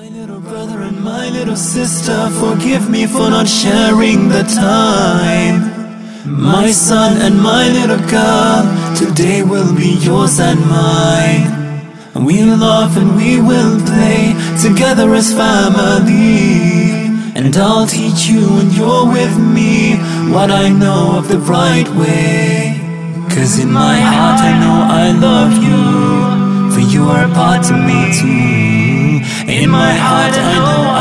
little brother and my little sister, forgive me for not sharing the time. My son and my little girl, today will be yours and mine. And we'll laugh and we will play together as family. And I'll teach you when you're with me what I know of the right way. 'Cause in my heart I know I love you, for you are a part of me too. In my heart I know